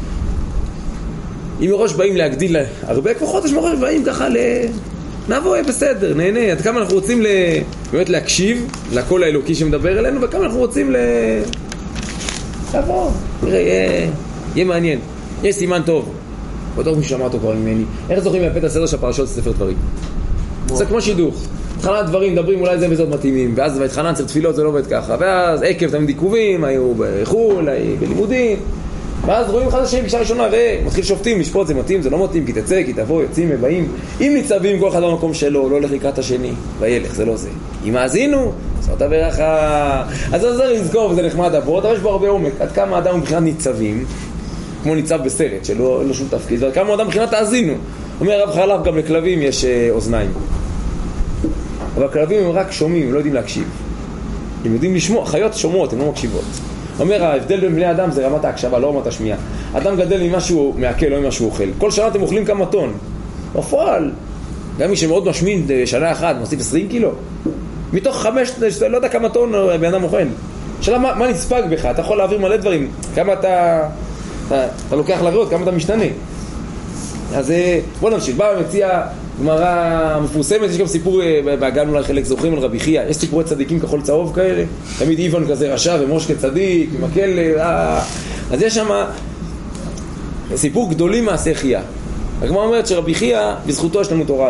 אם מראש באים להגדיל הרבה כבר חודש מראש, באים ככה ל... נבוא, בסדר, נהנה. עד כמה אנחנו רוצים ל... באמת להקשיב לקול האלוקי שמדבר אלינו, וכמה אנחנו רוצים ל... תבוא, תראה, יהיה, יהיה מעניין. יש סימן טוב. בטוח מי שמע אותו כבר ממני. איך זוכרים מהפת הסדר של הפרשות ספר דברים? זה כמו שידוך. התחלת דברים, מדברים אולי זה וזאת מתאימים, ואז בהתחלה אצל תפילות זה לא עובד ככה, ואז עקב תמיד עיכובים, היו בחול, היו בלימודים, ואז רואים אחד השני פגישה ראשונה, ראה, מתחיל שופטים, לשפוט, זה מתאים, זה לא מתאים, כי תצא, כי תבוא, יוצאים, מבאים. אם ניצבים כל אחד במקום שלו, לא הולך לקראת השני, וילך, זה לא זה. אם מאזינו, זאת ברכה. אז זה זה לזכור, וזה נחמד עבוד, אבל יש בו הרבה עומק. עד כמה אדם מבחינת ניצבים, כמו ניצב בסרט, שלא לא שום תפקיד, ועד כמה אדם מבחינת תאזינו. אומר רב חלב, גם לכלבים יש אה, אוזניים. אבל הכלבים הם רק שומעים, הם לא יודעים להקשיב. הם יודעים לשמוע, חיות שומעות, הם לא מקשיבות. אומר, ההבדל בין בני אדם זה רמת ההקשבה, לא רמת השמיעה. אדם גדל ממה שהוא מעכל, לא ממה שהוא אוכל. כל שנה אתם אוכלים כמה טון. בפועל, גם מי שמאוד משמין שנה אחת, מוסיף עשרים קילו. מתוך חמש, לא יודע כמה טון בן אדם אוכל. שאלה, מה, מה נספג בך? אתה יכול להעביר מלא דברים. כמה אתה, אתה, אתה לוקח לראות, כמה אתה משתנה. אז בוא נמשיך. בא ומציע גמרא מפורסמת, יש גם סיפור, בהגענו אולי חלק זוכרים על רבי חייא, יש סיפורי צדיקים כחול צהוב כאלה, תמיד איוון כזה רשע ומושקה צדיק, ומקל, אה... אז יש שם סיפור גדולים מעשה חייא. הגמרא אומרת שרבי חייא, בזכותו יש לנו תורה היום.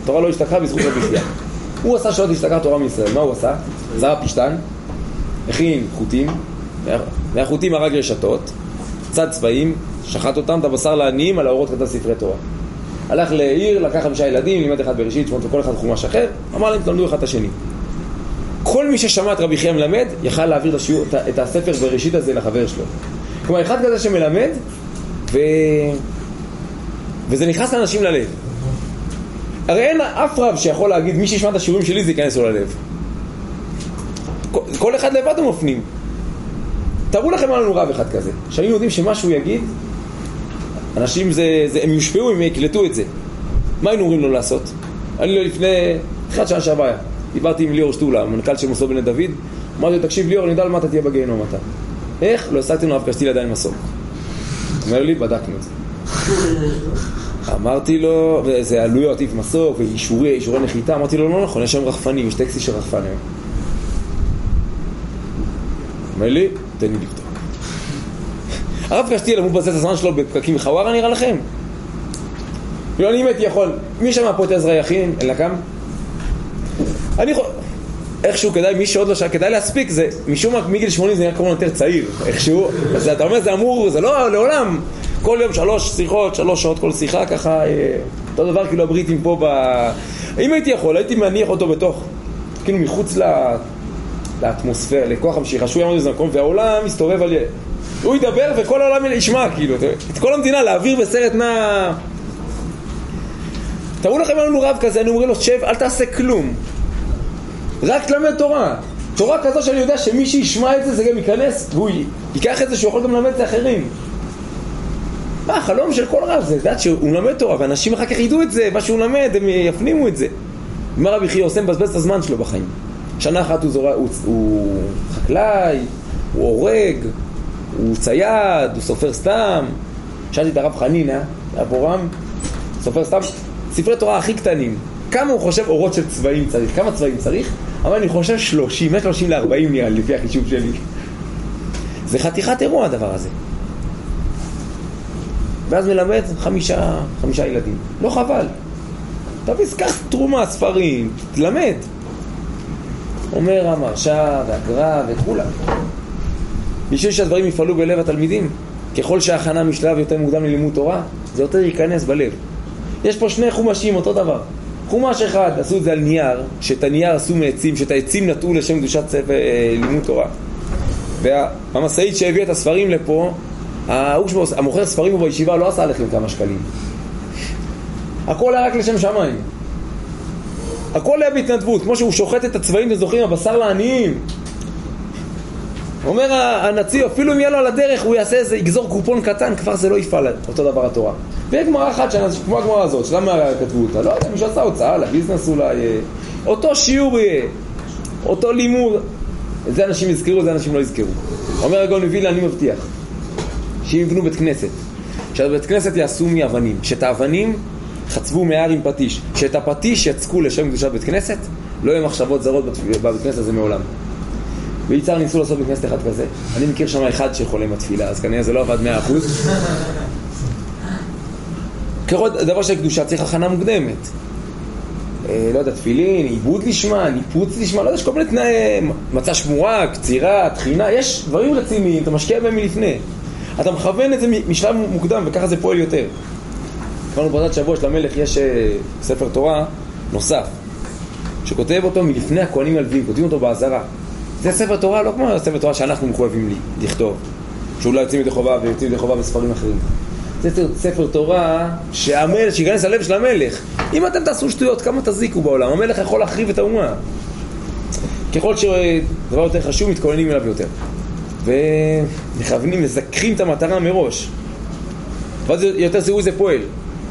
התורה לא השתכחה בזכות רבי חייא. הוא עשה שלא תשתכח תורה מישראל. מה הוא עשה? זרע פשטן, הכין חוטים, מהחוטים הרג רשתות, צד צבעים, שחט אותם, את הבשר לעניים, על האורות כתב ספרי תורה. הלך לעיר, לקח חמישה ילדים, לימד אחד בראשית, שמות וכל אחד חומש אחר, אמר להם, תלמדו אחד את השני. כל מי ששמע את רבי חייא מלמד, יכל להעביר לשיעור, את הספר בראשית הזה לחבר שלו. כלומר, אחד כזה שמלמד, ו... וזה נכנס לאנשים ללב. הרי אין אף רב שיכול להגיד, מי שישמע את השיעורים שלי, זה ייכנס לו ללב. כל אחד לבד הוא מפנים. תראו לכם לנו רב אחד כזה, שהיינו יודעים שמשהו יגיד, אנשים זה, זה, הם יושפעו אם יקלטו את זה. מה היינו אומרים לו לעשות? אני לא לפני אחד שנה שעברה, דיברתי עם ליאור שטולה, המנכ"ל של מסור בני דוד, אמרתי לו, תקשיב ליאור, אני יודע על מה אתה תהיה בגיהנום אתה. איך? לא השגתי לנו רב קשתיל עדיין מסור. אומר לי, בדקנו את זה. אמרתי לו, וזה עלויות, עיף מסור, ואישורי, אישורי נחיתה, אמרתי לו, לא נכון, יש שם רחפנים, יש טקסטי של רחפנים. אומר לי, תן לי לבדוק. הרב קשתיל, הוא בזאת הזמן שלו בפקקים וחווארה, נראה לכם? לא, אני אם הייתי יכול, מי שמע פה את עזרא יכין, אין לה כם? אני יכול, איכשהו כדאי, מי שעוד לא שעה, כדאי להספיק, זה, משום מה, מגיל שמונים זה נראה כמו יותר צעיר, איכשהו, אז אתה אומר, זה אמור, זה לא לעולם, כל יום שלוש שיחות, שלוש שעות כל שיחה, ככה, אותו דבר, כאילו הבריטים פה ב... אם הייתי יכול, הייתי מניח אותו בתוך, כאילו מחוץ לה... לאטמוספירה, לכוח המשיכה, שהוא יעמוד בזה מקום, והעולם מסתובב על... הוא ידבר וכל העולם ישמע, כאילו, את כל המדינה להעביר בסרט נע... תראו לכם לנו רב כזה, אני אומר לו, שב, אל תעשה כלום. רק תלמד תורה. תורה כזו שאני יודע שמי שישמע את זה, זה גם ייכנס, והוא ייקח את זה שהוא יכול גם ללמד את זה אחרים. מה, החלום של כל רב זה, לדעת שהוא מלמד תורה, ואנשים אחר כך ידעו את זה, מה שהוא למד, הם יפנימו את זה. מה רבי חייא עושה? מבזבז את הזמן שלו בחיים. שנה אחת הוא, זורע, הוא, הוא חקלאי, הוא הורג, הוא צייד, הוא סופר סתם. שאלתי את הרב חנינה, אברהם, סופר סתם, ספרי תורה הכי קטנים. כמה הוא חושב אורות של צבעים צריך? כמה צבעים צריך? אבל אני חושב שלושים, שלושים לארבעים נראה לפי החישוב שלי. זה חתיכת אירוע הדבר הזה. ואז מלמד חמישה, חמישה ילדים. לא חבל. תביא סקח תרומה, ספרים, תלמד. אומר המרשה והגר"א וכולם. בשביל שהדברים יפעלו בלב התלמידים, ככל שההכנה משלב יותר מוקדם ללימוד תורה, זה יותר ייכנס בלב. יש פה שני חומשים, אותו דבר. חומש אחד, עשו את זה על נייר, שאת הנייר עשו מעצים, שאת העצים נטעו לשם קדושת ספר אה, לימוד תורה. והמסעית שהביא את הספרים לפה, המוכר ספרים הוא בישיבה לא עשה עליכם כמה שקלים. הכל היה רק לשם שמיים. הכל היה בהתנדבות, כמו שהוא שוחט את הצבעים וזוכרים, הבשר לעניים. אומר הנציב, אפילו אם יהיה לו על הדרך, הוא יעשה איזה, יגזור קופון קטן, כבר זה לא יפעל אותו דבר התורה. ויש גמרא אחת, כמו הגמרא הזאת, שלמה כתבו אותה? לא יודע, מי שעשה הוצאה, לביזנס אולי, אותו שיעור יהיה, אותו לימוד, את זה אנשים יזכרו, זה אנשים לא יזכרו. אומר הגאון מווילנה, אני מבטיח, שיבנו בית כנסת, שבית כנסת יעשו מאבנים, שאת האבנים חצבו מהר עם פטיש, שאת הפטיש יצקו לשם קדושת בית כנסת, לא יהיו מחשבות זרות בבית כנסת הזה מעולם. ביצהר ניסו לעשות בית כנסת אחד כזה, אני מכיר שם אחד שחולה עם התפילה, אז כנראה זה לא עבד מאה אחוז. כרוד, דבר של קדושה צריך הכנה מוקדמת. אה, לא יודע, תפילין, עיבוד לשמה, ניפוץ לשמה, לא יודע, יש כל מיני תנאי, מצה שמורה, קצירה, תחינה, יש דברים רציניים, אתה משקיע בהם מלפני. אתה מכוון את זה משלב מוקדם, וככה זה פועל יותר. כבר בפרשת שבוע של המלך יש ספר תורה נוסף, שכותב אותו מלפני הכהנים הלוויים, כותבים אותו בעזרה. זה ספר תורה, לא כמו ספר תורה שאנחנו מחויבים לכתוב, שאולי יוצאים ידי חובה ויוצאים ידי חובה בספרים אחרים. זה ספר תורה שהמלך, שיכנס הלב של המלך. אם אתם תעשו שטויות, כמה תזיקו בעולם? המלך יכול להחריב את האומה. ככל שדבר יותר חשוב, מתכוננים אליו יותר. ומכוונים, מזכרים את המטרה מראש. ואז יותר זהו זה פועל.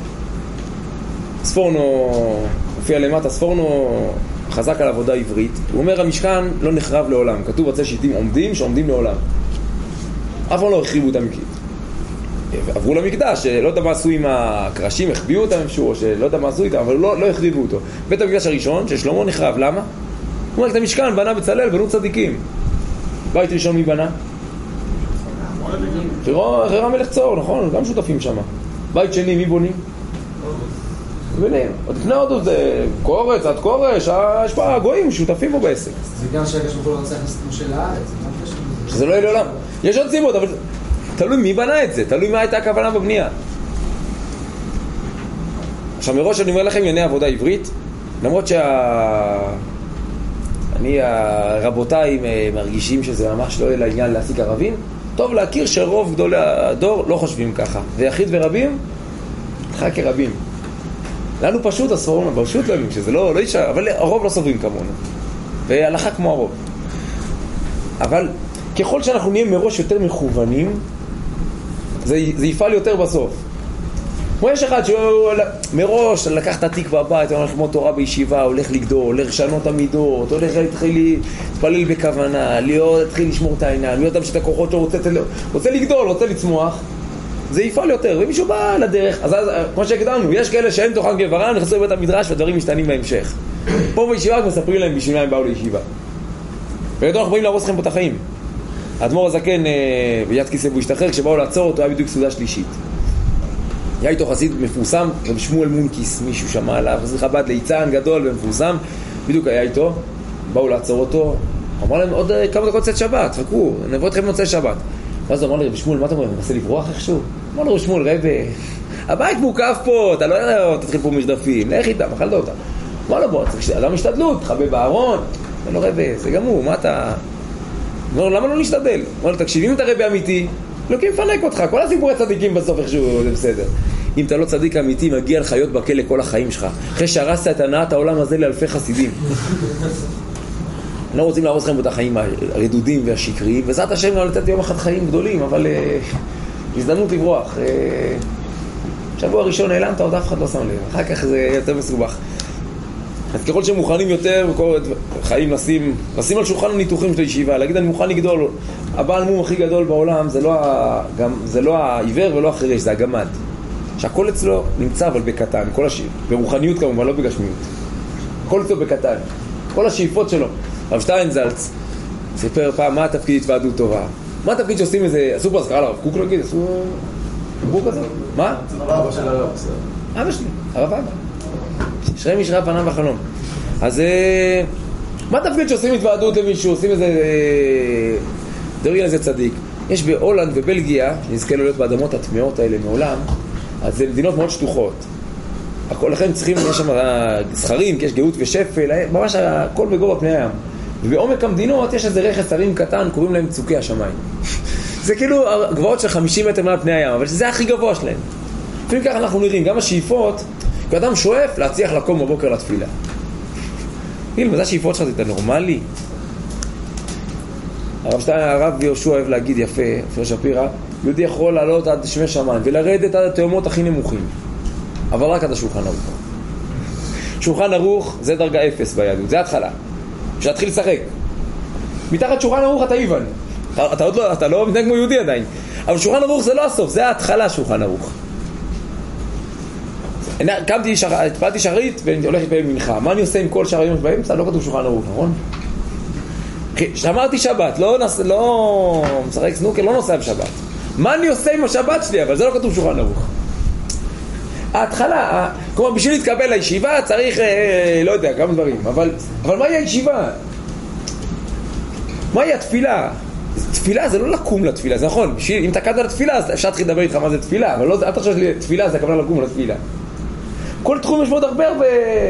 ספורנו, הופיע למטה, ספורנו חזק על עבודה עברית. הוא אומר, המשכן לא נחרב לעולם. כתוב בצל שיטים עומדים, שעומדים לעולם. אף פעם לא החריבו את המקדש. עברו למקדש, לא יודע מה עשו עם הקרשים, החביאו אותם איפשהו, או שלא יודע מה עשו איתם, אבל לא, לא החריבו אותו. בית המקדש הראשון, של שלמה נחרב. למה? הוא אומר, את המשכן בנה בצלאל, בנו צדיקים. בית ראשון מי בנה? חירם מלך צור, נכון? גם שותפים שם. בית שני, מי בונים? מבינים? עוד לפני הודו זה קורץ, עד קורש, יש פה הגויים שותפים פה בעסק. זה גם שהקדוש ברוך הוא לא רוצה להכניס את משה לארץ. שזה לא יהיה לעולם. יש עוד סיבות, אבל תלוי מי בנה את זה, תלוי מה הייתה הכוונה בבנייה. עכשיו מראש אני אומר לכם ענייני עבודה עברית, למרות שה... אני, הרבותיי מרגישים שזה ממש לא יהיה לעניין להשיג ערבים, טוב להכיר שרוב גדולי הדור לא חושבים ככה, ויחיד ורבים, לך כרבים. לנו פשוט הספורנו, פשוט לא יודעים שזה לא, לא ישאר, אבל הרוב לא סוברים כמונו, והלכה כמו הרוב. אבל ככל שאנחנו נהיה מראש יותר מכוונים, זה, זה יפעל יותר בסוף. כמו יש אחד שהוא מראש לקח את התיק בבית, הולך ללמוד תורה בישיבה, הולך לגדול, הולך לשנות המידות, הולך להתחיל להתפלל בכוונה, להיות, להתחיל לשמור את העיניים, להיות אדם שאת הכוחות שלו רוצה, רוצה לגדול, רוצה לצמוח, זה יפעל יותר. ומישהו בא לדרך, אז, אז כמו שהקדמנו, יש כאלה שהם תוכן גברם, נכנסו לבית המדרש והדברים משתנים בהמשך. פה בישיבה מספרים להם בשביל מה הם באו לישיבה. ולדור אנחנו באים להרוס לכם פה את החיים. האדמו"ר הזקן ביד כיסא והוא השתחרר, כשבאו לעצור אותו היה בדיוק סעודה שלישית. היה איתו חסיד מפורסם, רב שמואל מונקיס, מישהו שמע עליו, זה חב"ד ליצן גדול ומפורסם, בדיוק היה איתו, באו לעצור אותו, אמר להם עוד כמה דקות צאת שבת, חכו, נבוא אתכם מוצאי שבת. ואז הוא אמר לי, רב שמואל, מה אתה אומר, אני מנסה לברוח איכשהו? אמר לו, רב שמואל, רב, הבית מוקף פה, אתה לא יודע, תתחיל פה משדפים, לך איתם, אכלת אותם. אמר לו, בוא, אדם משתדלות, תחבא בארון. אמר לו, רב, זה גם הוא, מה אתה... אמר לו, למה לא נשתדל? אמר לו, תקשיב, אם אתה רב אמיתי, לוקים פנק אותך, כל הסיפורי צדיקים בסוף איכשהו, זה בסדר. אם אתה לא צדיק אמיתי, מגיע לחיות בכלא כל החיים שלך. אחרי שהרסת את הנעת העולם הזה לאלפי חסידים. לא רוצים להרוס לכם את החיים הרדודים והשקריים, וזאת השם לא לתת יום אחד חיים גדולים, אבל uh, הזדמנות לברוח. Uh, שבוע ראשון נעלמת, עוד אף אחד לא שם לב. אחר כך זה יותר מסובך. אז ככל שמוכנים יותר, חיים נשים, נשים על שולחן הניתוחים של הישיבה, להגיד אני מוכן לגדול. הבעל מום הכי גדול בעולם זה לא, ה, גם, זה לא העיוור ולא החרש, זה הגמד. שהכל אצלו נמצא אבל בקטן, כל השאיפ, ברוחניות כמובן, לא בגשמיות. הכל אצלו בקטן, כל השאיפות שלו. רב שטיינזלץ סיפר פעם מה התפקיד התוועדות טובה. מה התפקיד שעושים איזה, עשו פה הזכרה לרב קוק להגיד, עשו בור כזה? מה? אבא של הרב. אבא שלי, הרב אבא. שרי משרה פניו בחלום. אז מה התפקיד שעושים התוועדות למישהו, עושים איזה דרגל איזה צדיק? יש בהולנד ובלגיה, שנזכה לו להיות באדמות הטמאות האלה מעולם, אז זה מדינות מאוד שטוחות. לכן צריכים, יש שם זכרים, כי יש גאות ושפל, ממש הכל בגובה פני הים. ובעומק המדינות יש איזה רכס הרים קטן, קוראים להם צוקי השמיים. זה כאילו גבוהות של חמישים מטר מעל פני הים, אבל זה הכי גבוה שלהם. לפעמים ככה אנחנו נראים, גם השאיפות, כי אדם שואף להצליח לקום בבוקר לתפילה. כאילו, זה השאיפות שלך, זה נורמלי? הרב שטיין, הרב יהושע אוהב להגיד יפה, יפה שפירא, יהודי יכול לעלות עד שמי שמיים ולרדת עד התאומות הכי נמוכים, אבל רק עד השולחן ערוך. שולחן ערוך זה דרגה אפס ביהדות, זה התחלה. כשתתחיל לשחק. מתחת שולחן ערוך אתה איבן. אתה עוד לא, אתה לא מתנהג כמו יהודי עדיין. אבל שולחן ערוך זה לא הסוף, זה ההתחלה שולחן ערוך. קמתי, התפלתי שחרית ואני הולך להתפלל מנחה. מה אני עושה עם כל שאר היום באמצע? לא כתוב שולחן ערוך, נכון? שמרתי שבת, לא, נס, לא משחק סנוקר, לא נוסע בשבת. מה אני עושה עם השבת שלי? אבל זה לא כתוב שולחן ערוך. ההתחלה, כלומר בשביל להתקבל לישיבה צריך, אה, לא יודע, כמה דברים, אבל, אבל מהי הישיבה? מהי התפילה? תפילה זה לא לקום לתפילה, זה נכון, בשביל, אם תקעת לתפילה אז אפשר להתחיל לדבר איתך מה זה תפילה, אבל לא, אל תחשוב שתפילה זה הכוונה לקום לתפילה. כל תחום יש מאוד הרבה הרבה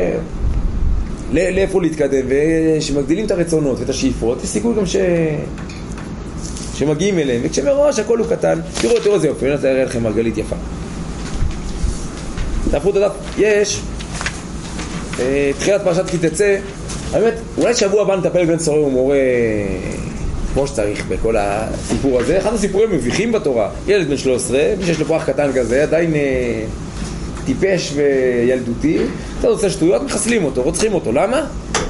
לאיפה להתקדם, ושמגדילים את הרצונות ואת השאיפות, יש סיכוי גם ש... שמגיעים אליהם, וכשמראש הכל הוא קטן, תראו, תראו זה יופי, אני רוצה להראה לכם מרגלית יפה. תהפכו את הדף, יש תחילת פרשת כי תצא, האמת, אולי שבוע הבא נטפל בן סורר ומורה כמו שצריך בכל הסיפור הזה. אחד הסיפורים מביכים בתורה, ילד בן שלוש עשרה, מי שיש לו פרח קטן כזה, עדיין אה, טיפש וילדותי, אתה עושה שטויות, מחסלים אותו, רוצחים אותו, למה?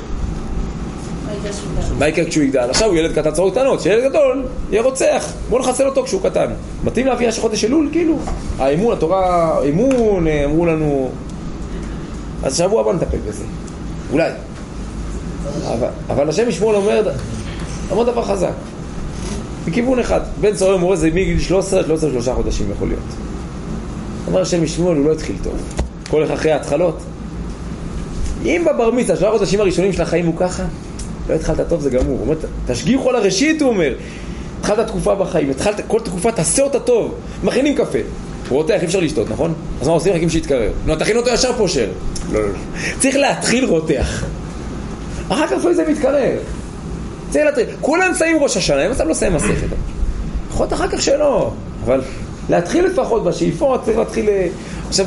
מה יקרה כשהוא יגדל? עכשיו הוא ילד קטן צורות קטנות, שילד גדול יהיה רוצח, בוא נחסל אותו כשהוא קטן. מתאים להביא שחודש אלול, כאילו האמון, התורה, אמון, אמרו לנו. אז שבוע הבא נטפל בזה, אולי. אבל, אבל השם ישמעאל אומר, אמר דבר חזק בכיוון אחד, בן סורר ומורה זה מגיל שלוש עשרה, שלוש עשרה שלושה חודשים יכול להיות. אמר השם ישמעאל, הוא לא התחיל טוב. כל איך אחרי ההתחלות. אם בבר מצווה, שלושה חודשים הראשונים של החיים הוא ככה, לא התחלת טוב, זה גמור. הוא אומר, תשגיחו על הראשית, הוא אומר. התחלת תקופה בחיים, התחלת, כל תקופה תעשה אותה טוב. מכינים קפה. הוא רותח, אי אפשר לשתות, נכון? אז מה עושים? חכים שיתקרר. לא, תכין אותו ישר פושר. לא, לא, לא. צריך להתחיל רותח. אחר כך לפעמים זה מתקרר. צריך להתחיל. כולם שמים ראש השנה, הם לא שמים מסכת. לפחות אחר כך שלא. אבל להתחיל לפחות בשאיפות, צריך להתחיל... עכשיו,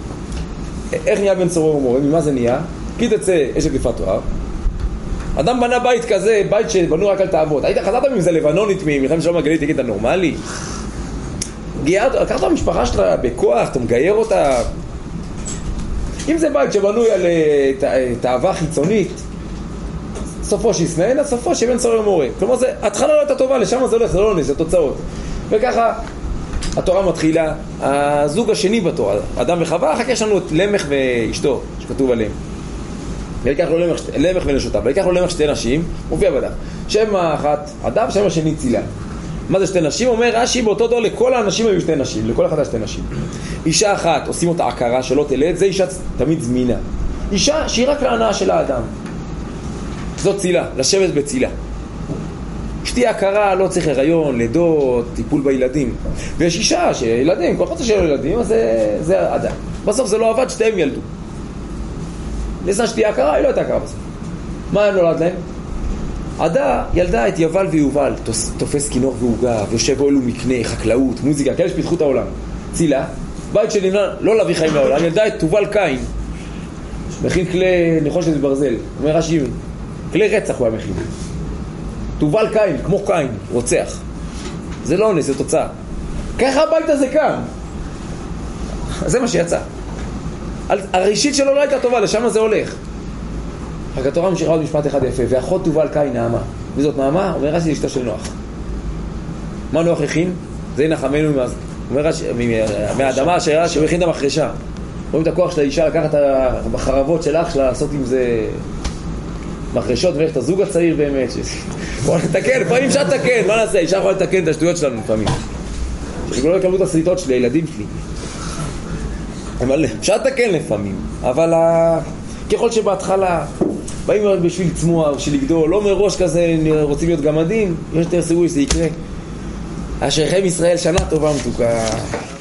איך נהיה בן צורר ומורה? ממה זה נהיה? כי תצא אשת יפת תואר. אדם בנה בית כזה, בית שבנו רק על תאוות. היית חזרת מזה לבנונית ממלחמת שלום הגליל, תגיד, אתה נורמלי? לקחת המשפחה שלך בכוח, אתה מגייר אותה. אם זה בית שבנוי על תאווה חיצונית, סופו שישנאנה, סופו שבן צורר ומורה. כלומר, זה, התחלה לא הייתה טובה, לשם זה הולך, זה לא נס, זה תוצאות. וככה התורה מתחילה, הזוג השני בתורה, אדם וחווה, אחר כך יש לנו את למך ואשתו, שכתוב עליהם. ויקח לו למך, למך ונשותיו, ויקח לו למך שתי נשים, מופיע בדף. שם אחת אדם, שם השני צילה. מה זה שתי נשים? אומר רש"י, באותו דור לכל האנשים היו שתי נשים, לכל אחד שתי נשים. אישה אחת, עושים אותה עקרה שלא תלד, זה אישה תמיד זמינה. אישה שהיא רק להנאה של האדם. זאת צילה, לשבת בצילה. שתהיה הכרה, לא צריך הריון, לידות, טיפול בילדים. ויש אישה שילדים, כל חצי של ילדים, אז זה, זה אדם. בסוף זה לא עבד, שתיהם ילדו. ניסה שתהיה הכרה, היא לא הייתה הכרה בסוף. מה הם נולד להם? עדה ילדה את יבל ויובל, תופס כינור והוגה, ויושב אוהל ומקנה, חקלאות, מוזיקה, כאלה שפיתחו את העולם. צילה, בית שנבנה לא להביא חיים לעולם, ילדה את תובל קין, מכין כלי נחושת ברזל, אומר רש"י, כלי רצח הוא המכין. תובל קין, כמו קין, רוצח. זה לא עונש, זה תוצאה. ככה הבית הזה קם. זה מה שיצא. הראשית שלו לא הייתה טובה, לשם זה הולך. רק התורה ממשיכה עוד משפט אחד יפה, ואחות תובל קין נעמה. וזאת נעמה, אומר רש"י, אשתו של נוח. מה נוח הכין? זה נחמנו מהאדמה אשר שהוא הכין את המחרשה. רואים את הכוח של האישה לקחת את החרבות של אח שלה, לעשות עם זה מחרשות, ואיך את הזוג הצעיר באמת. בוא נתקן, לפעמים אפשר לתקן, מה נעשה? אישה יכולה לתקן את השטויות שלנו לפעמים. שגם לא יקבלו את הסריטות שלי, הילדים שלי. אבל אפשר לתקן לפעמים, אבל ככל שבהתחלה באים בשביל צמוע, בשביל לגדול, לא מראש כזה רוצים להיות גמדים, יש יותר סיכוי שזה יקרה. אשריכם ישראל, שנה טובה מתוקה.